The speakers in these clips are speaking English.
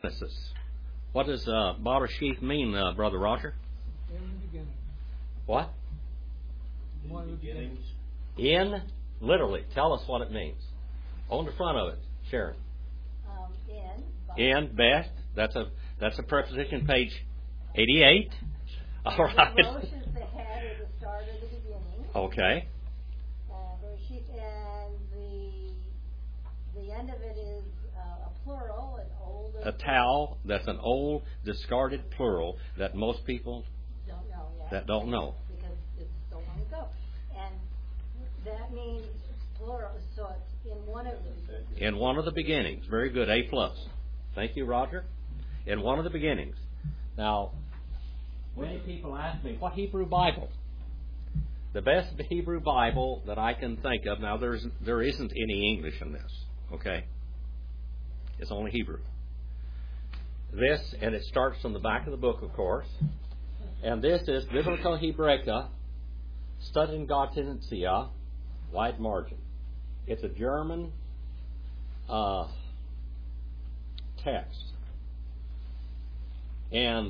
Genesis. What does Bereshith mean, Brother Roger? In the beginning. What? One of the beginnings. In, literally. Tell us what it means. On the front of it, Sharon. In, best. That's a preposition, page 88. All right. Rosh is the head or the start of the beginning. Okay. And the end of it is a plural, an old. A towel. That's an old, discarded plural that most people don't know. Because it's so long ago. And that means plural, so it's in one of the. In one of the beginnings. Very good. A+. Thank you, Roger. In one of the beginnings. Now, many people ask me, what Hebrew Bible? The best Hebrew Bible that I can think of, now there isn't any English in this, okay? It's only Hebrew. This, and it starts from the back of the book, of course, and this is Biblica Hebraica, Studiengartensia, wide margin. It's a German text. And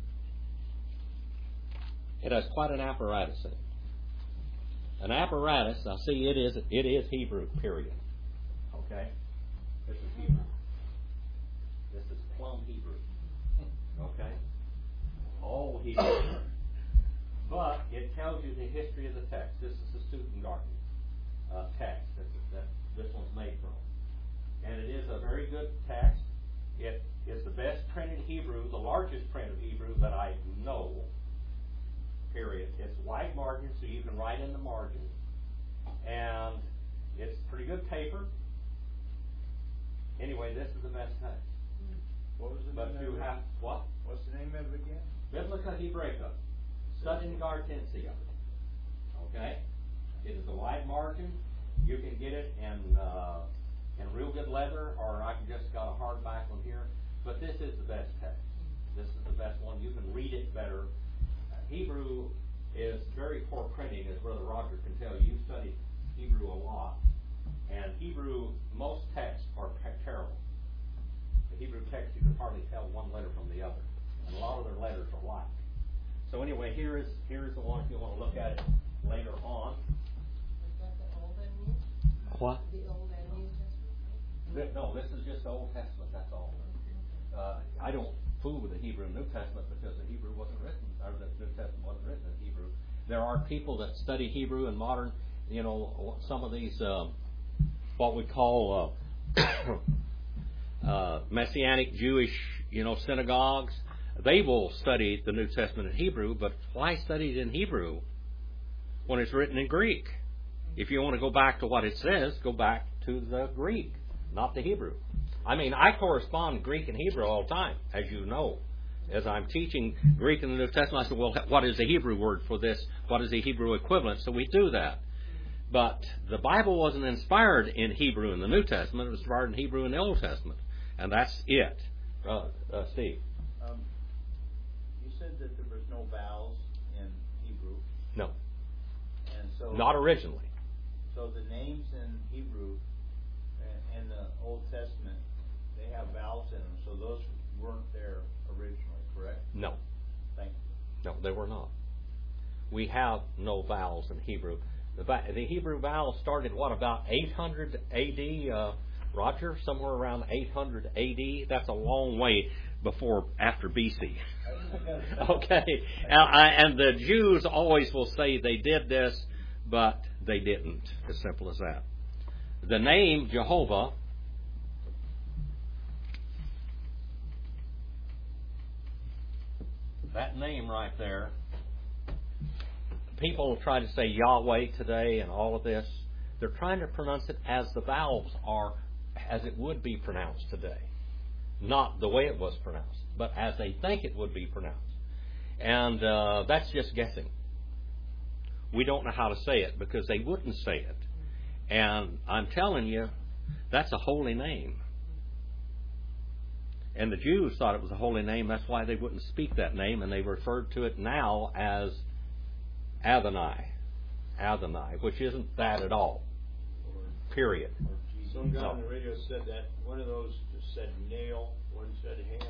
it has quite an apparatus in it. An apparatus, now see, it is Hebrew, period. Okay? This is Hebrew. This is plumb Hebrew. Okay? All Hebrew. But it tells you the history of the text. This is the Stuttgart text that this one's made from. And it is a very good text. It is the best printed Hebrew, the largest print of Hebrew that I know, period. It's wide margin, so you can write in the margin. And it's pretty good paper. Anyway, this is the best text. What was the but name you of it? have, what? What's the name of it again? Biblica Hebraica, Studiengartensia. Okay? It is a wide margin. You can get it in real good leather, or I just got a hardback one here. But this is the best text. This is the best one. You can read it better. Hebrew is very poor printing, as Brother Roger can tell you. You study Hebrew a lot. And Hebrew, most texts are terrible. The Hebrew text, you can hardly tell one letter from the other. And a lot of their letters are alike. So anyway, here is the one if you want to look at it later on. Is that the Old and New? What? The Old and New Testament? No, this is just the Old Testament, that's all. I don't fool with the Hebrew and New Testament because the Hebrew wasn't written, or the New Testament wasn't written in Hebrew. There are people that study Hebrew in modern, some of these, what we call Messianic Jewish, synagogues. They will study the New Testament in Hebrew, but why study it in Hebrew when it's written in Greek? If you want to go back to what it says, go back to the Greek, not the Hebrew. I mean, I correspond Greek and Hebrew all the time, as you know. As I'm teaching Greek in the New Testament, I said, well, what is the Hebrew word for this? What is the Hebrew equivalent? So we do that. But the Bible wasn't inspired in Hebrew in the New Testament. It was inspired in Hebrew in the Old Testament. And that's it. Steve. You said that there was no vowels in Hebrew. No. And so not originally. So the names in Hebrew in the Old Testament, they have vowels in them. So those weren't there originally, correct? No. Thank you. No, they were not. We have no vowels in Hebrew. The Hebrew vowels started, about 800 A.D., Roger? Somewhere around 800 A.D.? That's a long way after B.C. Okay. And the Jews always will say they did this, but they didn't. As simple as that. The name Jehovah that name right there, people try to say Yahweh today and all of this. They're trying to pronounce it as the vowels are, as it would be pronounced today. Not the way it was pronounced, but as they think it would be pronounced. And that's just guessing. We don't know how to say it because they wouldn't say it. And I'm telling you, that's a holy name. And the Jews thought it was a holy name. That's why they wouldn't speak that name, and they referred to it now as Adonai, which isn't that at all. Period. Some guy on the radio said that one of those said nail, one said hand.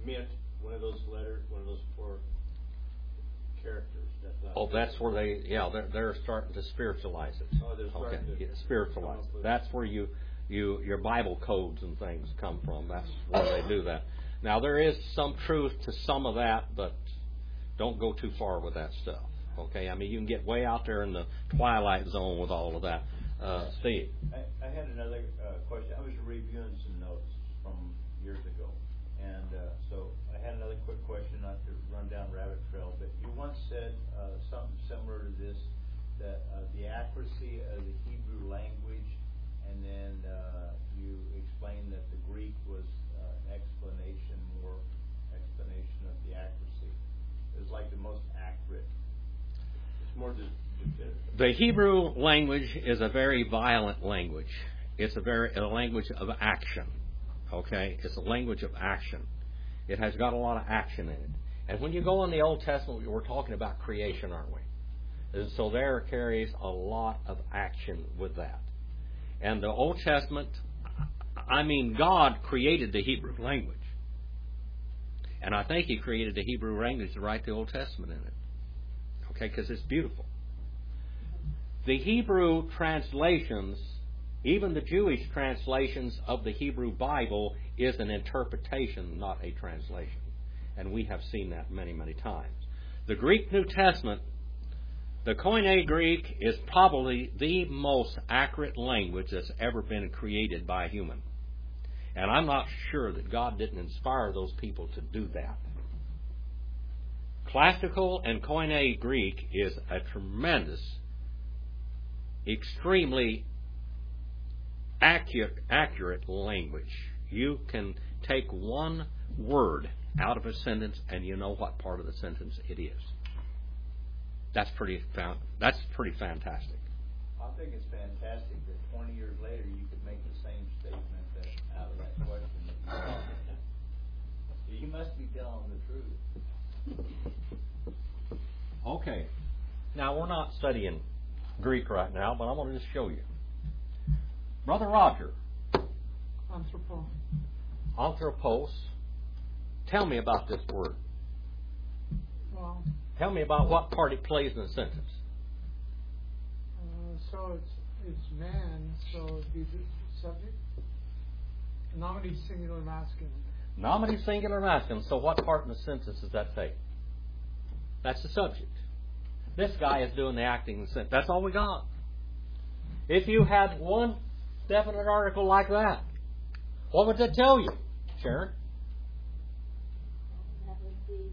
meant one of those letters, one of those 4 characters. That's where they're starting to spiritualize it. Oh, they're starting to spiritualize it. That's where your Bible codes and things come from. That's where they do that. Now there is some truth to some of that, but don't go too far with that stuff. Okay, I mean you can get way out there in the twilight zone with all of that. Steve. I had another question. I was reviewing some notes from years ago, and so I had another quick question, not to run down rabbit trail, but you once said something similar to this, that the accuracy of the Hebrew language, and then you explained that the Greek was explanation of the accuracy. It was like the most accurate. It's more definitive. The Hebrew language is a very violent language. It's a language of action. Okay? It's a language of action. It has got a lot of action in it. And when you go in the Old Testament, we're talking about creation, aren't we? And so there carries a lot of action with that. And the Old Testament, I mean, God created the Hebrew language. And I think He created the Hebrew language to write the Old Testament in it. Okay? Because it's beautiful. The Hebrew translations, even the Jewish translations of the Hebrew Bible, is an interpretation, not a translation. And we have seen that many, many times. The Greek New Testament, the Koine Greek, is probably the most accurate language that's ever been created by a human. And I'm not sure that God didn't inspire those people to do that. Classical and Koine Greek is a tremendous, extremely accurate language. You can take one word out of a sentence and you know what part of the sentence it is. That's pretty fantastic. I think it's fantastic that 20 years later you could make the same statement out of that question that you must be telling the truth. Okay. Now, we're not studying Greek right now, but I want to just show you. Brother Roger. Anthropos. Tell me about this word. Well, Tell me about what part it plays in the sentence. so it's man, so it'd be the subject. Nominative singular masculine. Nominative singular masculine. So what part in the sentence does that take? That's the subject. This guy is doing the acting in the sentence. That's all we got. If you had one definite article like that, what would that tell you, Sharon? That would be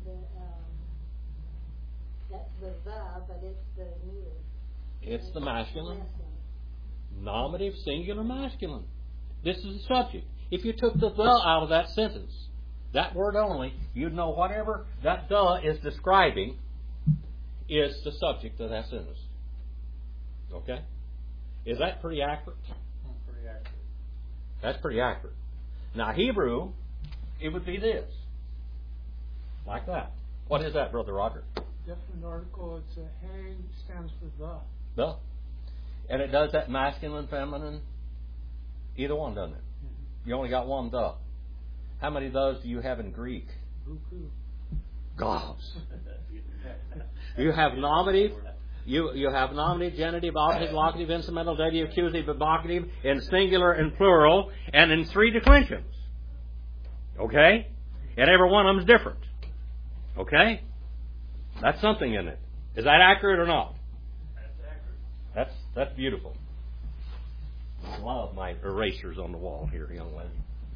that's the but it's the neuter. It's the masculine. Nominative singular masculine. This is the subject. If you took the out of that sentence, that word only, you'd know whatever that is describing is the subject of that sentence. Okay? Is that pretty accurate? Pretty accurate. That's pretty accurate. Now, Hebrew, it would be this. Like that. What is that, Brother Roger? Definite article, it's a hey, stands for the. The. And it does that masculine, feminine, either one, doesn't it? You only got one the. How many does do you have in Greek? Buku. Gobs. You have nominative. You have nominative, genitive, operative, locative, instrumental, dative, accusative, evocative, in singular and plural, and in 3 declensions. Okay? And every one of them is different. Okay? That's something in it. Is that accurate or not? That's accurate. That's beautiful. I love my erasers on the wall here, young lady.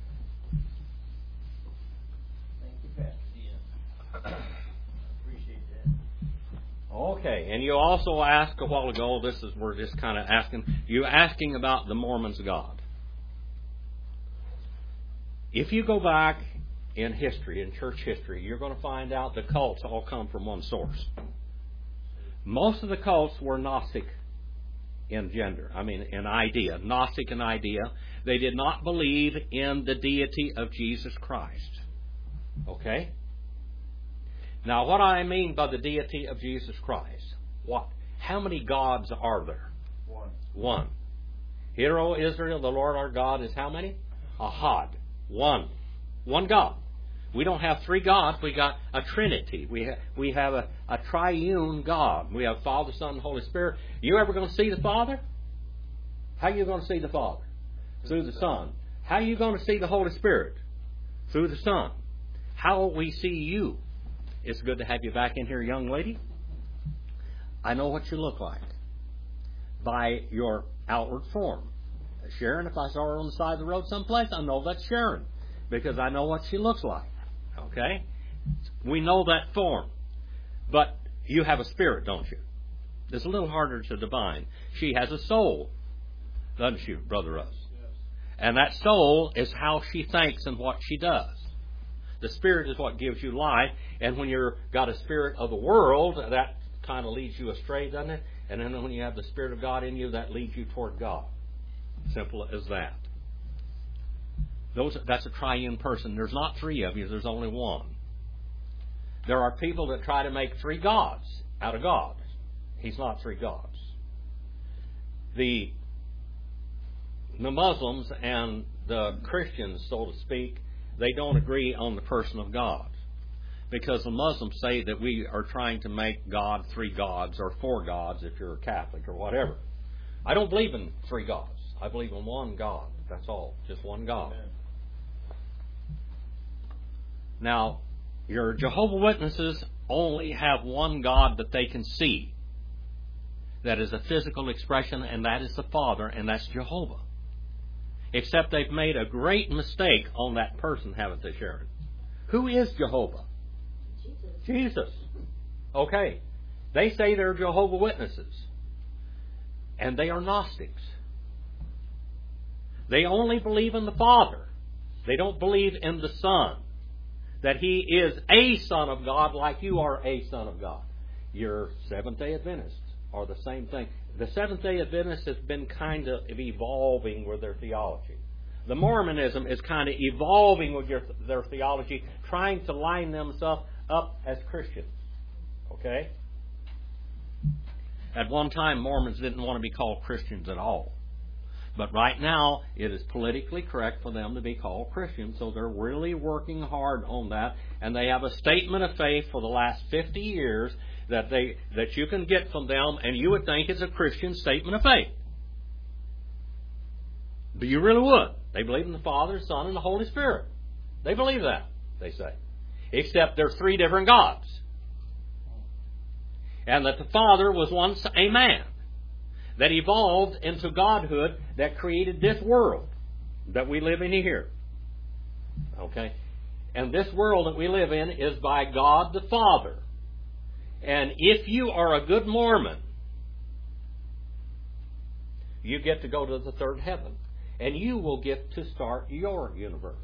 Thank you, Pastor Ian. Appreciate that. Okay, and you also asked a while ago, we're just kind of asking about the Mormons' God. If you go back in history, in church history, you're going to find out the cults all come from one source. Most of the cults were Gnostic in idea. Gnostic in idea. They did not believe in the deity of Jesus Christ. Okay? Now, what I mean by the deity of Jesus Christ, what? How many gods are there? One. Hear, O Israel, the Lord our God is how many? Ahad. One God. We don't have three gods. We got a Trinity. We have a triune God. We have Father, Son, and Holy Spirit. You ever going to see the Father? How are you going to see the Father? Through the Son. How are you going to see the Holy Spirit? Through the Son. How will we see you? It's good to have you back in here, young lady. I know what you look like by your outward form. Sharon, if I saw her on the side of the road someplace, I know that's Sharon because I know what she looks like. Okay? We know that form. But you have a spirit, don't you? It's a little harder to divine. She has a soul, doesn't she, Brother Russ? Yes. And that soul is how she thinks and what she does. The spirit is what gives you life, and when you've got a spirit of the world, that kind of leads you astray, doesn't it? And then when you have the Spirit of God in you, that leads you toward God. Simple as that. That's a triune person. There's not three of you, there's only one. There are people that try to make three gods out of God. He's not three gods. The Muslims and the Christians, so to speak, they don't agree on the person of God. Because the Muslims say that we are trying to make God three gods or four gods if you're a Catholic or whatever. I don't believe in three gods. I believe in one God. That's all. Just one God. Amen. Now, your Jehovah's Witnesses only have one God that they can see. That is a physical expression, and that is the Father, and that's Jehovah. Except they've made a great mistake on that person, haven't they, Sharon? Who is Jehovah? Jesus. Okay. They say they're Jehovah's Witnesses. And they are Gnostics. They only believe in the Father. They don't believe in the Son. That He is a Son of God like you are a Son of God. Your Seventh-day Adventists are the same thing. The Seventh-day Adventists has been kind of evolving with their theology. The Mormonism is kind of evolving with their theology, trying to line themselves up as Christians. Okay? At one time, Mormons didn't want to be called Christians at all. But right now, it is politically correct for them to be called Christians, so they're really working hard on that. And they have a statement of faith for the last 50 years that you can get from them, and you would think it's a Christian statement of faith. But you really would. They believe in the Father, Son, and the Holy Spirit. They believe that, they say. Except there's three different gods. And that the Father was once a man that evolved into godhood that created this world that we live in here. Okay? And this world that we live in is by God the Father. And if you are a good Mormon, you get to go to the third heaven. And you will get to start your universe.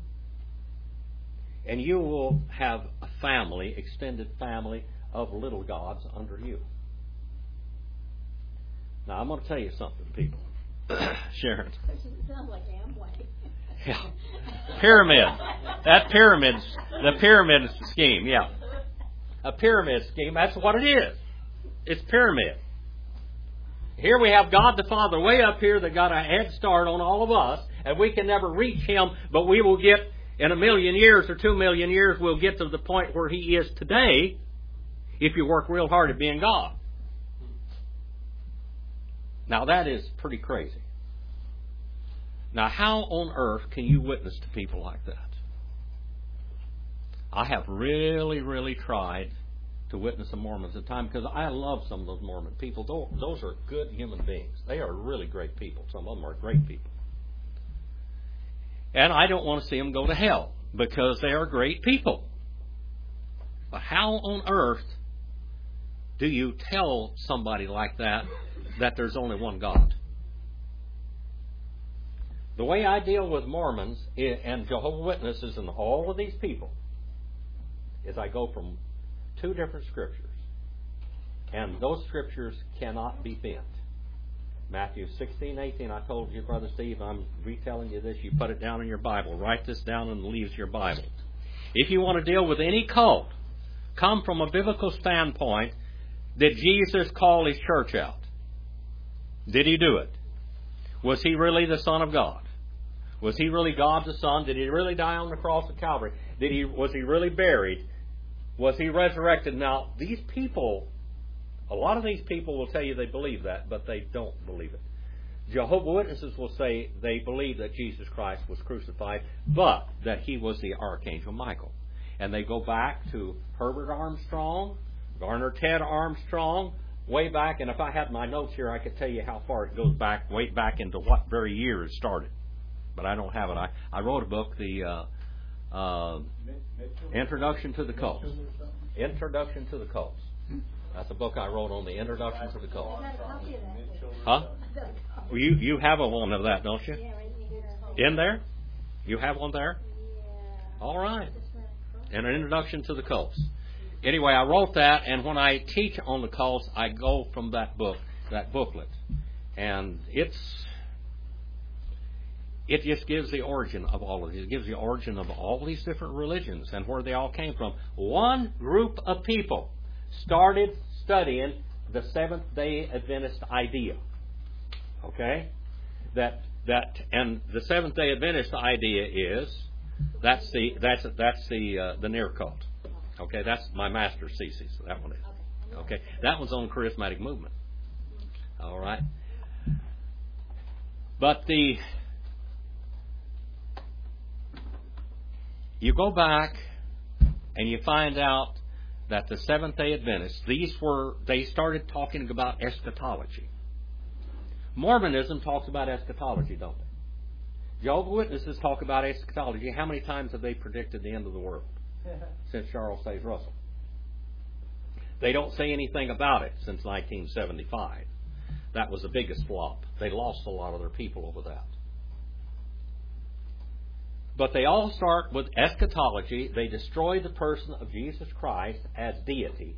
And you will have a family, extended family of little gods under you. Now, I'm going to tell you something, people. Sharon. It sounds like Amway. Yeah. Pyramid. The pyramid scheme, yeah. A pyramid scheme, that's what it is. It's pyramid. Here we have God the Father way up here that got a head start on all of us, and we can never reach Him, but we will get, in 1,000,000 years or 2,000,000 years, we'll get to the point where He is today if you work real hard at being God. Now that is pretty crazy. Now how on earth can you witness to people like that? I have really, really tried to witness to Mormons at times because I love some of those Mormon people. Those are good human beings. They are really great people. Some of them are great people. And I don't want to see them go to hell because they are great people. But how on earth do you tell somebody like that there's only one God? The way I deal with Mormons and Jehovah's Witnesses and all of these people is I go from two different scriptures. And those scriptures cannot be bent. Matthew 16:18, I told you, Brother Steve, I'm retelling you this. You put it down in your Bible. Write this down in the leaves of your Bible. If you want to deal with any cult, come from a biblical standpoint. Did Jesus call His church out? Did He do it? Was He really the Son of God? Was He really God the Son? Did He really die on the cross of Calvary? Was he really buried? Was he resurrected? Now, these people, a lot of these people will tell you they believe that, but they don't believe it. Jehovah's Witnesses will say they believe that Jesus Christ was crucified, but that he was the Archangel Michael. And they go back to Herbert Armstrong, Garner Ted Armstrong, way back. And if I had my notes here, I could tell you how far it goes back, way back into what very year it started. But I don't have it. I wrote a book, the Introduction to the Cults. Introduction to the Cults. That's a book I wrote on the Introduction to the Cults. I got a copy of that. Huh? Well, you have a one of that, don't you? Yeah, right here. In there? You have one there? Yeah. All right. And an introduction to the cults. Anyway, I wrote that, and when I teach on the cults, I go from that book, that booklet. And it just gives the origin of all of these. It gives the origin of all these different religions and where they all came from. One group of people started studying the Seventh-day Adventist idea. Okay? And the Seventh-day Adventist idea is that's the near cult. Okay, that's my master's thesis. That one is. Okay, that one's on charismatic movement. All right. But you go back and you find out that the Seventh-day Adventists, they started talking about eschatology. Mormonism talks about eschatology, don't they? Jehovah's Witnesses talk about eschatology. How many times have they predicted the end of the world since Charles Taze Russell? They don't say anything about it since 1975. That was the biggest flop. They lost a lot of their people over that. But they all start with eschatology. They destroy the person of Jesus Christ as deity.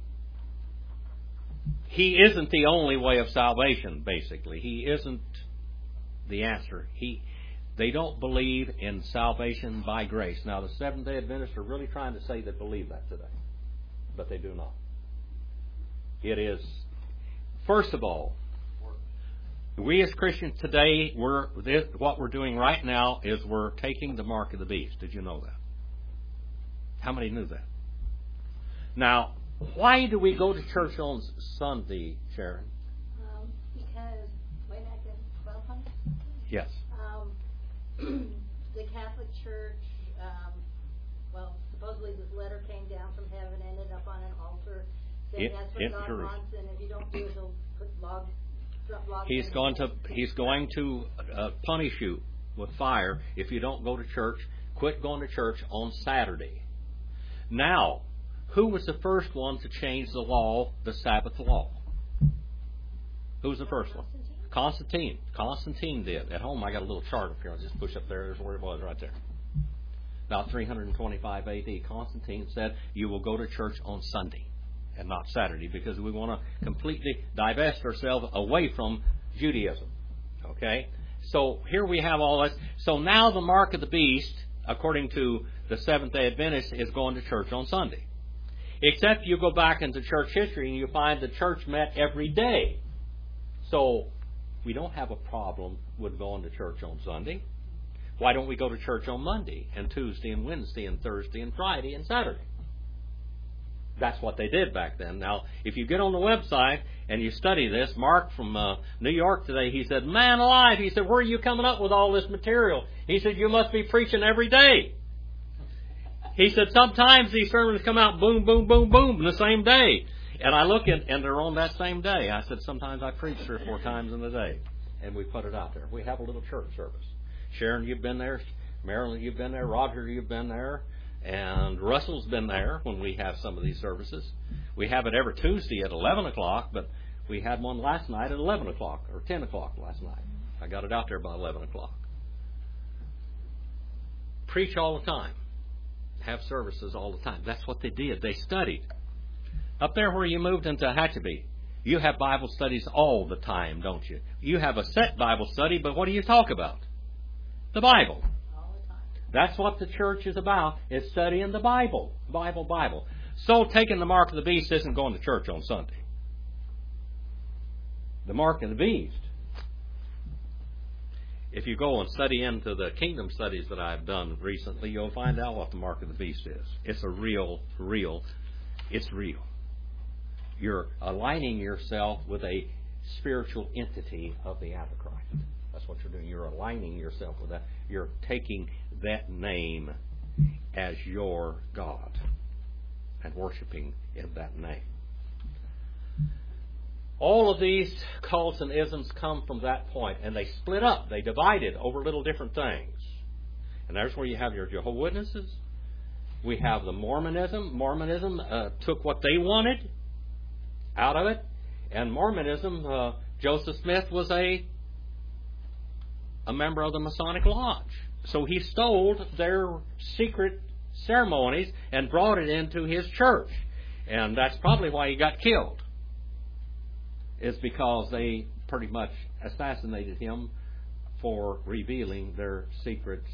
He isn't the only way of salvation, basically. He isn't the answer. They don't believe in salvation by grace. Now, the Seventh-day Adventists are really trying to say they believe that today. But they do not. It is, first of all, we as Christians today, what we're doing right now is we're taking the mark of the beast. Did you know that? How many knew that? Now, why do we go to church on Sunday, Sharon? Because way back in 1200? Yes. The Catholic Church, supposedly this letter came down from heaven, ended up on an altar, saying that's what God wants, and if you don't do it, he'll put logs. He's going to punish you with fire if you don't go to church. Quit going to church on Saturday. Now, who was the first one to change the law, the Sabbath law? Who was the first one? Constantine. Constantine did. At home, I got a little chart up here. I'll just push up there. There's where it was right there. About 325 A.D., Constantine said, you will go to church on Sunday and not Saturday, because we want to completely divest ourselves away from Judaism. Okay? So here we have all this. So now the mark of the beast, according to the Seventh-day Adventists, is going to church on Sunday. Except you go back into church history and you find the church met every day. So we don't have a problem with going to church on Sunday. Why don't we go to church on Monday and Tuesday and Wednesday and Thursday and Friday and Saturday? That's what they did back then. Now, if you get on the website and you study this, Mark from New York today, he said, man alive, he said, where are you coming up with all this material? He said, you must be preaching every day. He said, sometimes these sermons come out boom, boom, boom, boom in the same day. And I look at, and they're on that same day. I said, sometimes I preach 3 or 4 times in the day. And we put it out there. We have a little church service. Sharon, you've been there. Marilyn, you've been there. Roger, you've been there. And Russell's been there when we have some of these services. We have it every Tuesday at 11 o'clock, but we had one last night at 11 o'clock, or 10 o'clock last night. I got it out there by 11 o'clock. Preach all the time. Have services all the time. That's what they did. They studied. Up there where you moved into Hatchabee, you have Bible studies all the time, don't you? You have a set Bible study, but what do you talk about? The Bible. That's what the church is about, is studying the Bible. Bible. So taking the mark of the beast isn't going to church on Sunday. The mark of the beast if you go and study into the kingdom studies that I've done recently, you'll find out what the mark of the beast is. It's it's real. You're aligning yourself with a spiritual entity of the Antichrist. That's what you're doing. You're aligning yourself with that. You're taking that name as your God and worshiping in that name. All of these cults and isms come from that point, and they split up. They divided over little different things. And there's where you have your Jehovah's Witnesses. We have the Mormonism. Mormonism took what they wanted out of it. And Mormonism, Joseph Smith was a member of the Masonic Lodge. So he stole their secret ceremonies and brought it into his church. And that's probably why he got killed. Is because they pretty much assassinated him for revealing their secret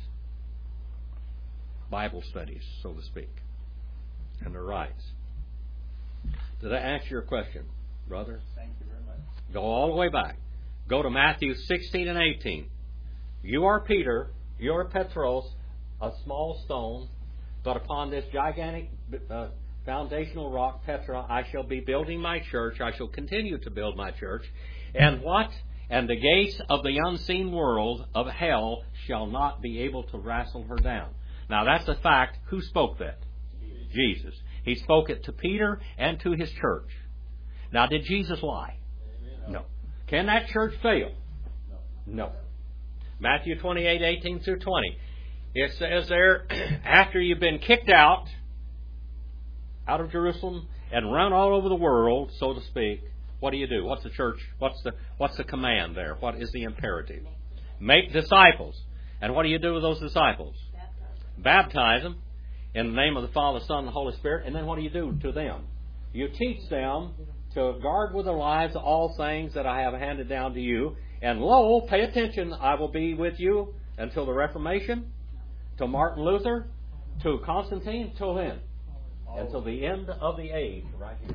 Bible studies, so to speak, and their rites. Did I answer your question, brother? Thank you very much. Go all the way back. Go to Matthew 16 and 18. You are Peter, you are Petros, a small stone, but upon this gigantic foundational rock, Petra, I shall be building my church. I shall continue to build my church. And what? And the gates of the unseen world of hell shall not be able to wrestle her down. Now that's a fact. Who spoke that? Jesus. He spoke it to Peter and to his church. Now did Jesus lie? No. Can that church fail? No. Matthew 28, 18 through 20. It says there, after you've been kicked out of Jerusalem and run all over the world, so to speak, what do? What's the church? What's the command there? What is the imperative? Make disciples. And what do you do with those disciples? Baptize them in the name of the Father, Son, and the Holy Spirit. And then what do you do to them? You teach them to guard with their lives all things that I have handed down to you. And lo, pay attention, I will be with you until the Reformation, till Martin Luther, to Constantine, till when? Until the end of the age, right here.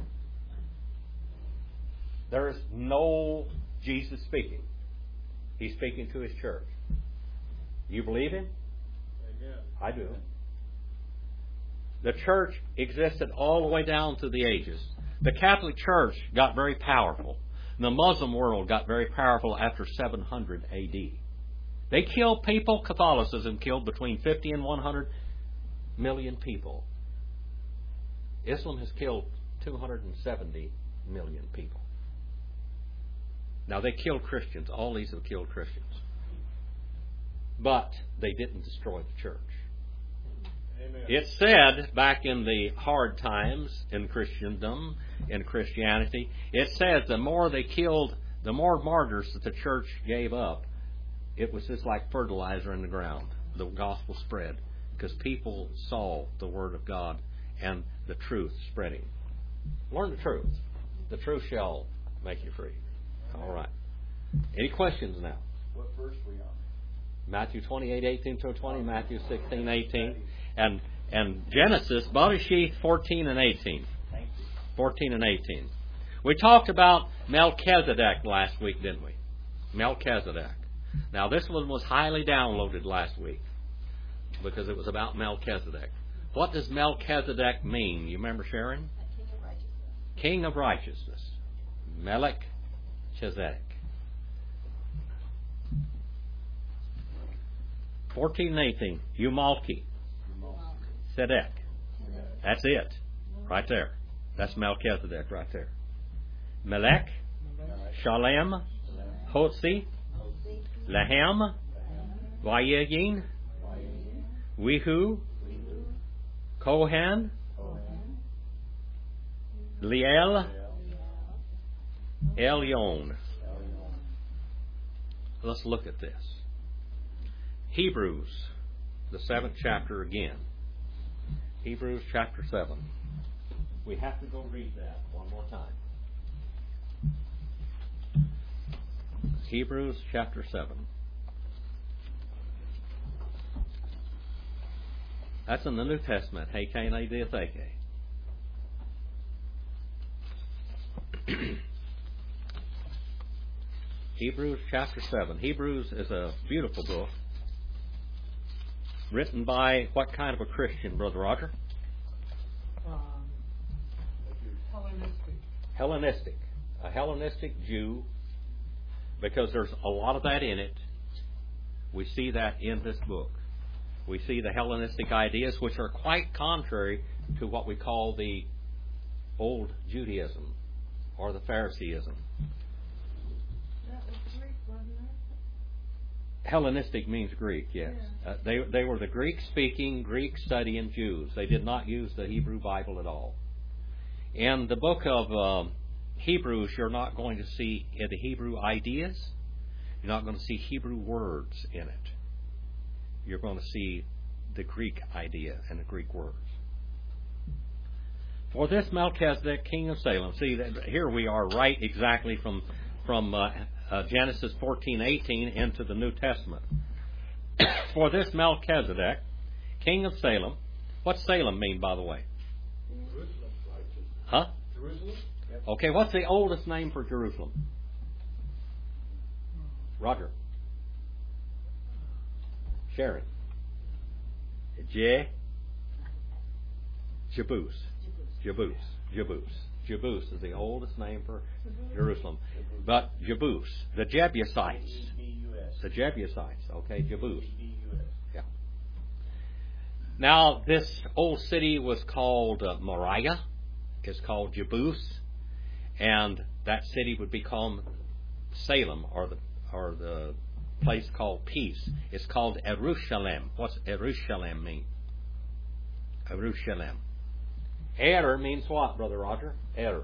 There is no Jesus speaking. He's speaking to his church. You believe him? I do. The church existed all the way down through the ages. The Catholic Church got very powerful. The Muslim world got very powerful after 700 A.D. They killed people. Catholicism killed between 50 and 100 million people. Islam has killed 270 million people. Now, they killed Christians. All these have killed Christians. But they didn't destroy the church. Amen. It said back in the hard times in Christendom, in Christianity, it says the more they killed, the more martyrs that the church gave up, it was just like fertilizer in the ground. The gospel spread because people saw the Word of God and the truth spreading. Learn the truth. The truth shall make you free. All right. Any questions now? What verse were you on? Matthew 28, 18 to 20, Matthew 16, 18, and Genesis, Bereshit 14 and 18. 14 and 18. We talked about Melchizedek last week, didn't we? Melchizedek. Now, this one was highly downloaded last week because it was about Melchizedek. What does Melchizedek mean? You remember, Sharon? King of righteousness. Melchizedek. 14 and 18. Umalki. Sedek. That's it. Right there. That's Melchizedek right there. Melech. Shalem. Hotzi. Lahem. Vayeyin. Wihu. Kohen. Liel. Elyon. Let's look at this. Hebrews, the 7th chapter again. Hebrews chapter 7. We have to go read that one more time. Hebrews chapter 7. That's in the New Testament. Hey, Cain, I did think. Hebrews chapter 7. Hebrews is a beautiful book. Written by what kind of a Christian, Brother Roger? Hellenistic. Hellenistic. A Hellenistic Jew, because there's a lot of that in it. We see that in this book. We see the Hellenistic ideas, which are quite contrary to what we call the old Judaism or the Phariseeism. That was Greek, wasn't it? Hellenistic means Greek, yes. They were the Greek-speaking, Greek-studying Jews. They did not use the Hebrew Bible at all. In the book of Hebrews, you're not going to see the Hebrew ideas. You're not going to see Hebrew words in it. You're going to see the Greek idea and the Greek words. For this Melchizedek, king of Salem. See, here we are right exactly from Genesis 14:18 into the New Testament. For this Melchizedek, king of Salem. What's Salem mean, by the way? Jerusalem. Huh? Jerusalem? Yep. Okay, what's the oldest name for Jerusalem? Roger. Sharon. Jebus. Jebus is the oldest name for Jerusalem. But Jebus, the Jebusites. The Jebusites, okay, Jebus. Yeah. Now, this old city was called Moriah. It's called Jebus. And that city would become Salem, or the place called peace. It's called Jerusalem. What's Jerusalem mean? Jerusalem. Er means what, Brother Roger? Er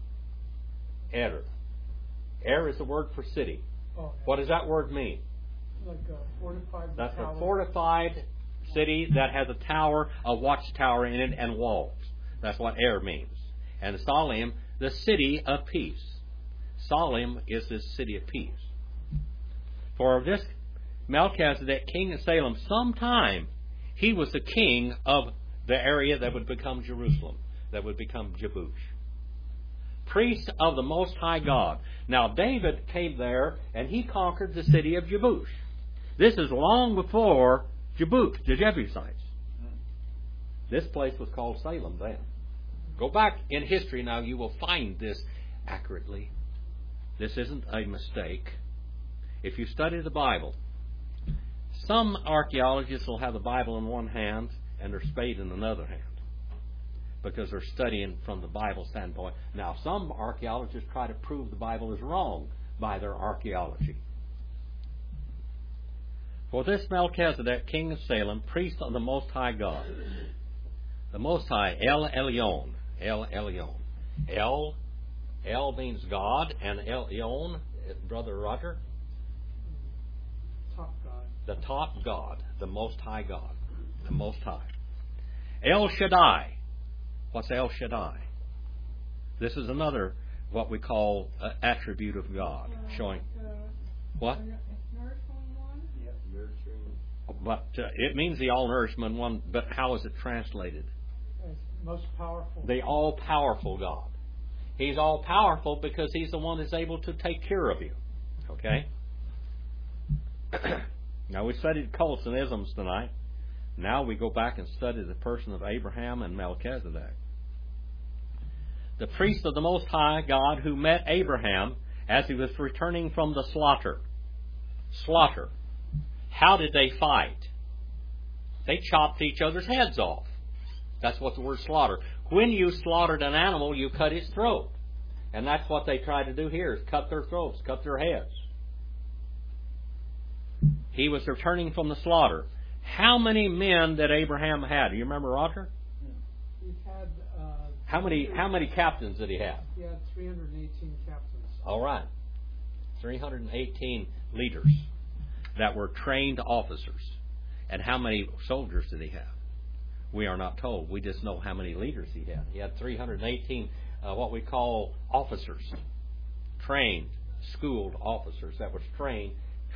is the word for city. Oh, What does that word mean? like a fortified That's tower. a fortified city that has a tower, a watchtower in it, and walls. That's what Er means. And Salem, the city of peace. Salem is the city of peace. For this Melchizedek, king of Salem, sometime he was the king of the area that would become Jerusalem, that would become Jebus. Priest of the Most High God. Now David came there and he conquered the city of Jebus. This is long before Jebus, the Jebusites. This place was called Salem then. Go back in history now, you will find this accurately. This isn't a mistake. If you study the Bible, some archaeologists will have the Bible in one hand and their spade in another hand, because they're studying from the Bible standpoint. Now, some archaeologists try to prove the Bible is wrong by their archaeology. For this Melchizedek, king of Salem, priest of the Most High God. The Most High, El Elyon. El Elyon. El means God, and Elyon, Brother Roger? Top God. The top God, the Most High God, the Most High. El Shaddai. What's El Shaddai? This is another, what we call, attribute of God, showing what? Nourishment one? Yeah, nurturing. But it means the all-nourishment one. But how is it translated? As most powerful. The all-powerful God. He's all-powerful because He's the one that's able to take care of you. Okay. Now we studied cults and isms tonight. Now we go back and study the person of Abraham and Melchizedek. The priest of the Most High God who met Abraham as he was returning from the slaughter. Slaughter. How did they fight? They chopped each other's heads off. That's what the word slaughter. When you slaughtered an animal, you cut his throat. And that's what they tried to do here, is cut their throats, cut their heads. He was returning from the slaughter. How many men did Abraham have? Do you remember, Roger? He had. How many captains did he have? He had 318 captains. All right. 318 leaders that were trained officers. And how many soldiers did he have? We are not told. We just know how many leaders he had. He had 318 what we call officers. Trained, schooled officers that was trained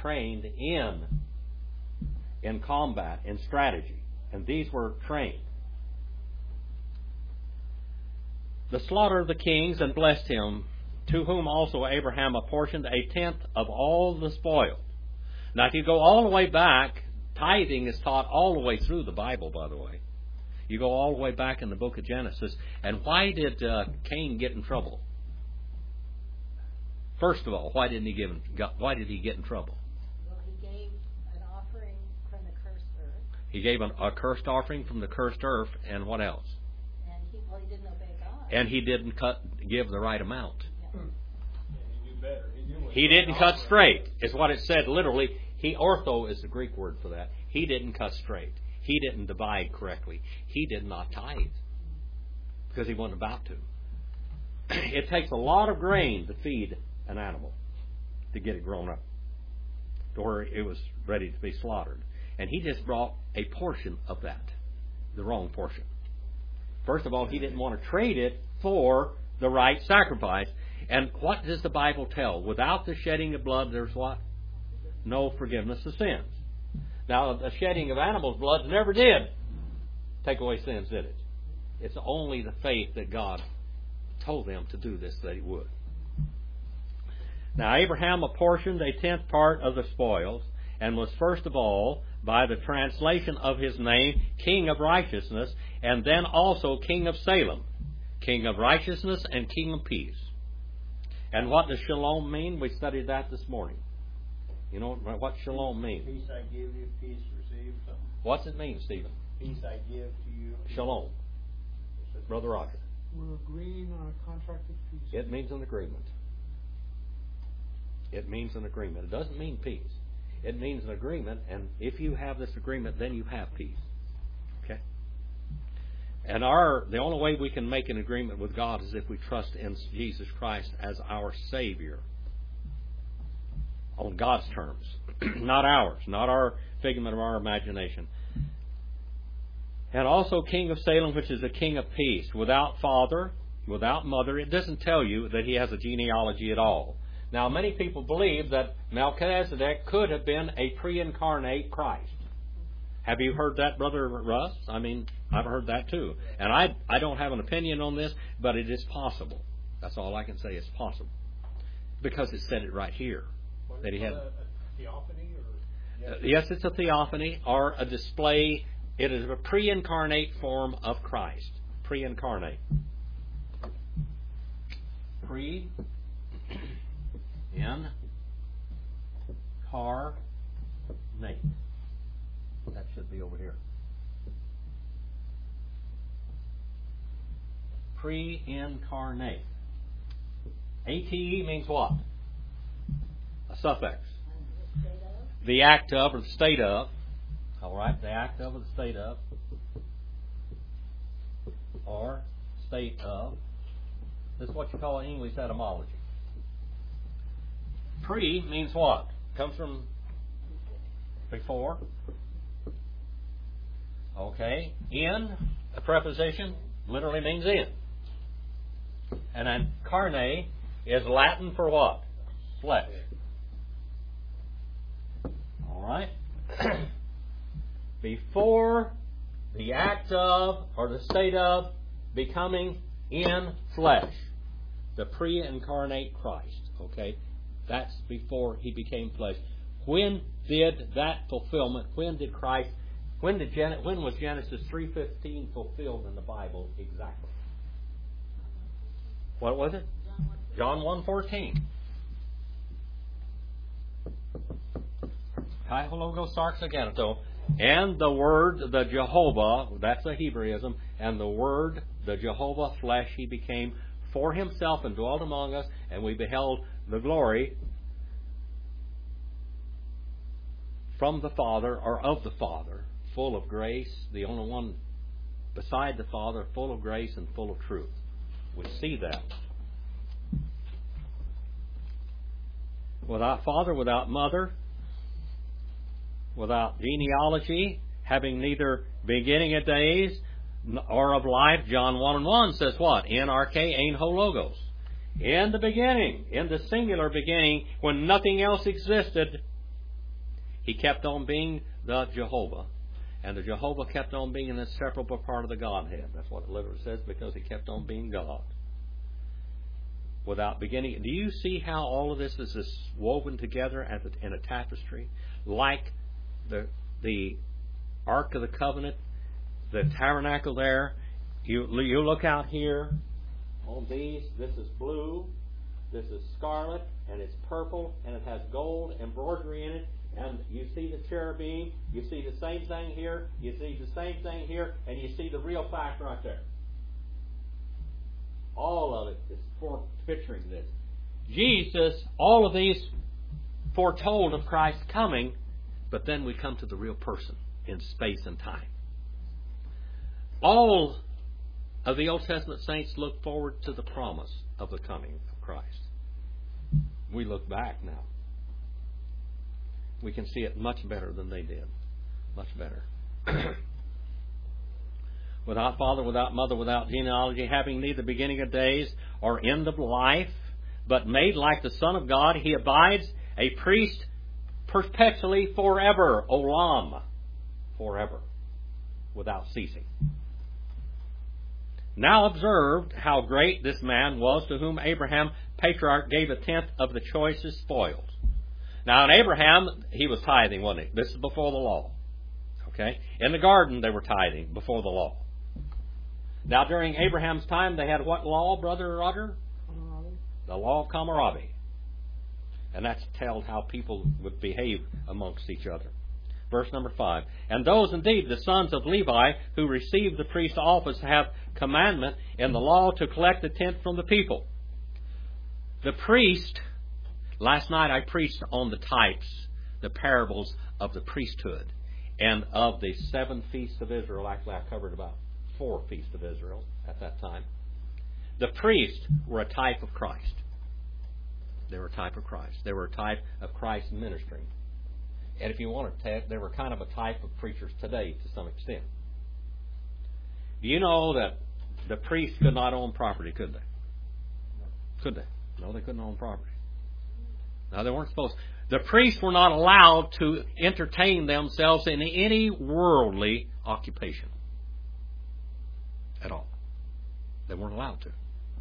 in combat, in strategy. And these were trained. The slaughter of the kings and blessed him. to whom also Abraham apportioned a tenth of all the spoil. Now, if you go all the way back, tithing is taught all the way through the Bible, by the way. You go all the way back in the book of Genesis. And why did Cain get in trouble? First of all, why did he get in trouble? Well, he gave an offering from the cursed earth, He gave a cursed offering from the cursed earth, and what else? and he didn't obey God. And he didn't give the right amount. Yeah. He knew better. He didn't cut straight, is what it said literally. Ortho is the Greek word for that. He didn't cut straight. He didn't divide correctly. He did not tithe because he wasn't about to. It takes a lot of grain to feed an animal to get it grown up to where it was ready to be slaughtered. And he just brought a portion of that, the wrong portion. First of all, he didn't want to trade it for the right sacrifice. And what does the Bible tell? Without the shedding of blood, there's what? No forgiveness of sins. Now, the shedding of animals' blood never did take away sins, did it? It's only the faith that God told them to do this that He would. Now, Abraham apportioned a tenth part of the spoils, and was first of all, by the translation of his name, King of Righteousness, and then also King of Salem, King of Righteousness and King of Peace. And what does shalom mean? We studied that this morning. You know what shalom means? Peace I give you, peace receive. What's it mean, Stephen? Peace I give to you. Shalom. Brother Roger. We're agreeing on a contract of peace. It means an agreement. It means an agreement. It doesn't mean peace. It means an agreement, and if you have this agreement, then you have peace. Okay? And the only way we can make an agreement with God is if we trust in Jesus Christ as our Savior. On God's terms. Not ours. Not our figment of our imagination. And also King of Salem, which is a King of Peace. Without father, without mother. It doesn't tell you that he has a genealogy at all. Now, many people believe that Melchizedek could have been a pre-incarnate Christ. Have you heard that, Brother Russ? I mean, I've heard that too. And I don't have an opinion on this, but it is possible. That's all I can say. It's possible. Because it said it right here. That he had a theophany, or yes, it's a theophany or a display. It is a pre-incarnate form of Christ. Pre-incarnate. Pre-incarnate. That should be over here. Pre-incarnate. ATE means what? A suffix. The act of or the state of. All right, the act of or the state of. Or state of. This is what you call English etymology. Pre means what? Comes from before. Okay. In, a preposition, literally means in. And then carne is Latin for what? Flesh. All right. Before the act of or the state of becoming in flesh. The pre-incarnate Christ. Okay. That's before he became flesh. When did that fulfillment? When did Christ? When was Genesis 3:15 fulfilled in the Bible exactly? What was it? John 1:14. Kai hologos sarx aganato. And the word, the Jehovah, that's a Hebraism, and the word, the Jehovah flesh, he became for himself and dwelt among us, and we beheld the glory from the Father, or of the Father, full of grace, the only one beside the Father, full of grace and full of truth. We see that. Without father, without mother, without genealogy, having neither beginning of days or of life. John 1:1 says what? In arche ein ho logos. In the beginning, in the singular beginning, when nothing else existed, he kept on being the Jehovah. And the Jehovah kept on being an inseparable part of the Godhead. That's what it literally says, because he kept on being God. without beginning. Do you see how all of this is woven together in a tapestry? Like the Ark of the Covenant, the tabernacle there. You look out here on these. This is blue, this is scarlet, and it's purple, and it has gold embroidery in it. And you see the cherubim, you see the same thing here, you see the same thing here, and you see the real fact right there. All of it is picturing this. Jesus, all of these foretold of Christ's coming, but then we come to the real person in space and time. All of the Old Testament saints look forward to the promise of the coming of Christ. We look back now. We can see it much better than they did. Much better. Without father, without mother, without genealogy, having neither beginning of days or end of life, but made like the Son of God, he abides a priest perpetually forever. Olam. Forever. Without ceasing. Now observed how great this man was, to whom Abraham, patriarch, gave a tenth of the choicest spoils. Now in Abraham, he was tithing, wasn't he? This is before the law. Okay? In the garden, they were tithing before the law. Now during Abraham's time, they had what law, Brother Roger? The law of Hammurabi. And that tells how people would behave amongst each other. Verse number 5. And those indeed, the sons of Levi, who received the priest's office, have commandment in the law to collect the tenth from the people. The priest, last night I preached on the types, the parables of the priesthood and of the 7 feasts of Israel. Actually, I covered about 4 feasts of Israel at that time. The priests were a type of Christ. They were a type of Christ. They were a type of Christ's ministry. And if you want to, they were kind of a type of preachers today to some extent. Do you know that the priests could not own property, could they? Could they? No, they couldn't own property. No, they weren't supposed to. The priests were not allowed to entertain themselves in any worldly occupation at all. They weren't allowed to.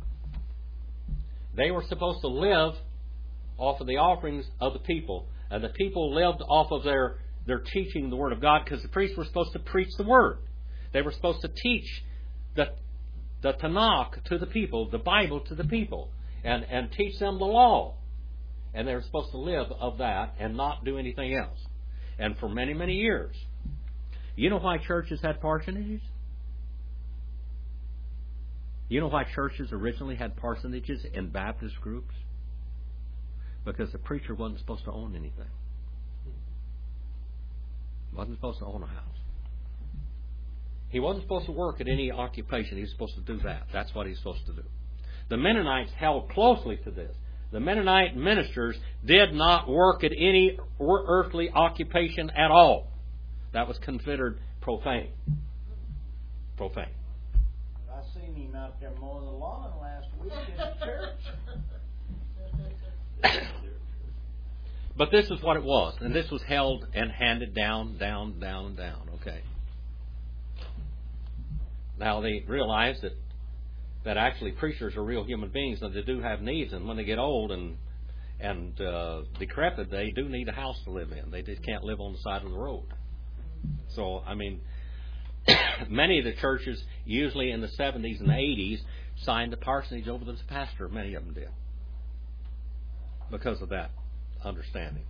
They were supposed to live off of the offerings of the people. And the people lived off of their teaching the Word of God, because the priests were supposed to preach the Word. They were supposed to teach the Tanakh to the people, the Bible to the people, and teach them the law. And they were supposed to live of that and not do anything else. And for many, many years. You know why churches had parsonages? You know why churches originally had parsonages in Baptist groups? Because the preacher wasn't supposed to own anything. Wasn't supposed to own a house. He wasn't supposed to work at any occupation. He was supposed to do that. That's what he's supposed to do. The Mennonites held closely to this. The Mennonite ministers did not work at any earthly occupation at all. That was considered profane. Profane. I seen him out there mowing the lawn last week in church. But this is what it was. And this was held and handed down. Okay. Now they realize that actually preachers are real human beings, and they do have needs. And when they get old and decrepit, they do need a house to live in. They just can't live on the side of the road. So, I mean, many of the churches, usually in the 70s and 80s, signed the parsonage over to the pastor. Many of them did. Because of that understanding.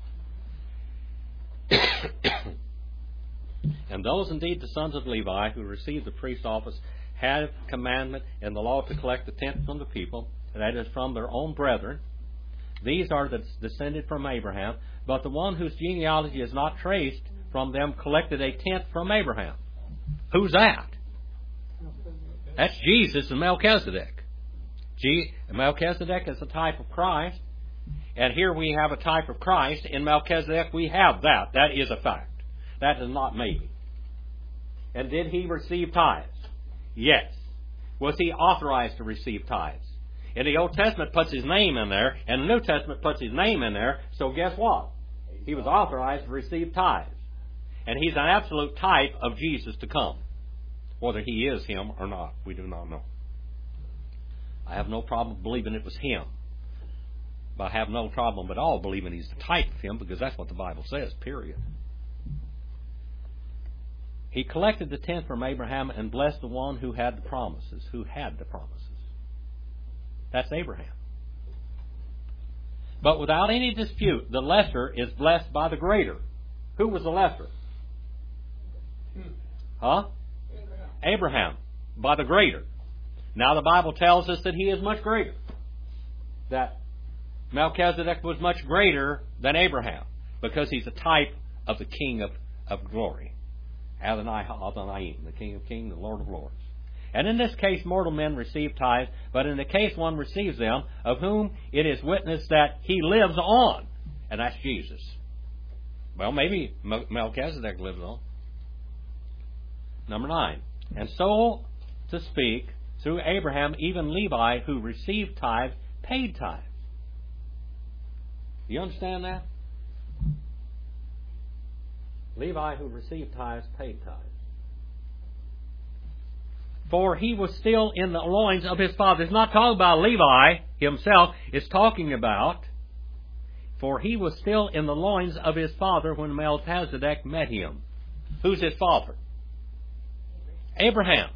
And those indeed the sons of Levi who received the priest's office had commandment in the law to collect the tenth from the people, that is from their own brethren. These are the descended from Abraham, but the one whose genealogy is not traced from them collected a tenth from Abraham. Who's that? That's Jesus and Melchizedek. Melchizedek is a type of Christ. And here we have a type of Christ. In Melchizedek we have that. That is a fact. That is not maybe. And did he receive tithes? Yes. Was he authorized to receive tithes? And the Old Testament puts his name in there, and the New Testament puts his name in there, so guess what? He was authorized to receive tithes. And he's an absolute type of Jesus to come. Whether he is him or not, we do not know. I have no problem believing it was him. But I have no problem at all believing he's the type of him, because that's what the Bible says, period. He collected the tenth from Abraham and blessed the one who had the promises. Who had the promises? That's Abraham. But without any dispute, the lesser is blessed by the greater. Who was the lesser? Huh? Abraham. By the greater. Now the Bible tells us that he is much greater. That Melchizedek was much greater than Abraham, because he's a type of the King of glory. Adonai, the King of kings, the Lord of lords. And in this case, mortal men receive tithes, but in the case one receives them, of whom it is witnessed that he lives on. And that's Jesus. Well, maybe Melchizedek lives on. Number 9. And so, to speak, through Abraham, even Levi, who received tithes, paid tithes. You understand that? Levi, who received tithes, paid tithes. For he was still in the loins of his father. It's not talking about Levi himself. It's talking about, for he was still in the loins of his father when Melchizedek met him. Who's his father? Abraham.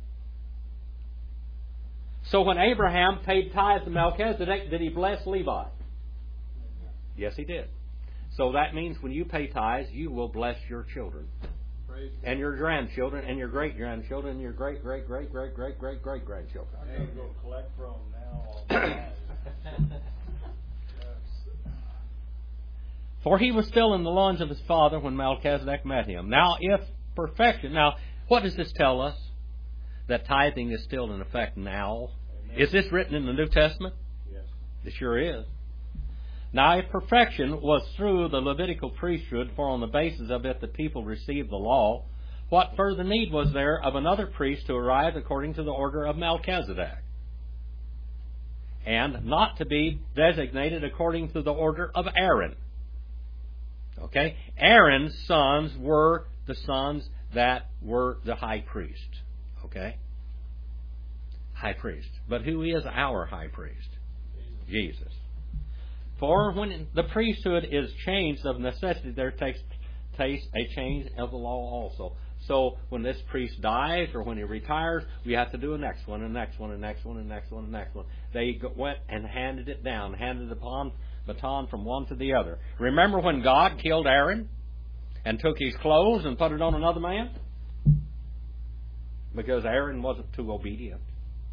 So when Abraham paid tithes to Melchizedek, did he bless Levi? Yes, he did. So that means when you pay tithes, you will bless your children. And your grandchildren, and your great-grandchildren, and your great-great-great-great-great-great-grandchildren. I gotta go collect from now on. For he was still in the loins of his father when Melchizedek met him. Now, if perfection... Now, what does this tell us? That tithing is still in effect now. Amen. Is this written in the New Testament? Yes. It sure is. Now, if perfection was through the Levitical priesthood, for on the basis of it the people received the law, what further need was there of another priest to arise according to the order of Melchizedek, and not to be designated according to the order of Aaron? Okay? Aaron's sons were the sons that were the high priest. Okay? High priest. But who is our high priest? Jesus. For when the priesthood is changed of necessity, there takes place a change of the law also. So when this priest dies or when he retires, we have to do a next one, and next one, and next one, and next one, and next one. They went and handed it down, handed the baton from one to the other. Remember when God killed Aaron and took his clothes and put it on another man? Because Aaron wasn't too obedient.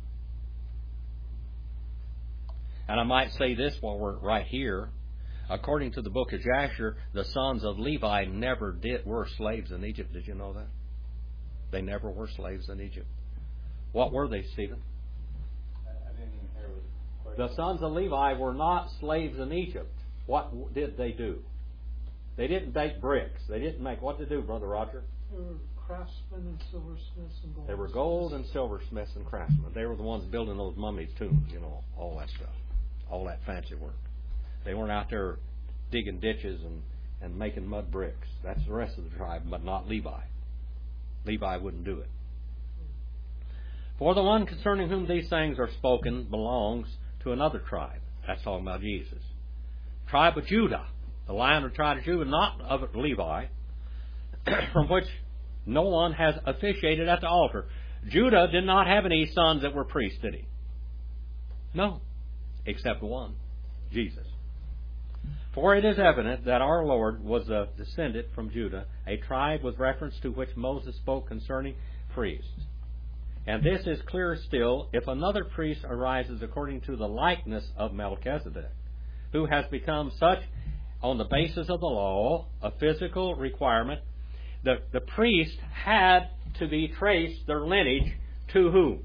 And I might say this while we're right here. According to the book of Jasher, the sons of Levi never were slaves in Egypt. Did you know that? They never were slaves in Egypt. What were they, Stephen? I didn't even hear the question. The sons of Levi were not slaves in Egypt. What did they do? They didn't bake bricks. They didn't make... What did they do, Brother Roger? They were craftsmen and silversmiths and gold. They were gold and silversmiths and craftsmen. They were the ones building those mummies' tombs, all that stuff. All that fancy work. They weren't out there digging ditches and making mud bricks. That's the rest of the tribe, but not Levi. Levi wouldn't do it. For the one concerning whom these things are spoken belongs to another tribe. That's talking about Jesus. Tribe of Judah. The Lion of the tribe of Judah, not of Levi, from which no one has officiated at the altar. Judah did not have any sons that were priests, did he? No. Except one, Jesus. For it is evident that our Lord was a descendant from Judah, a tribe with reference to which Moses spoke concerning priests. And this is clearer still if another priest arises according to the likeness of Melchizedek, who has become such on the basis of the law, a physical requirement. The priest had to be traced, their lineage, to whom?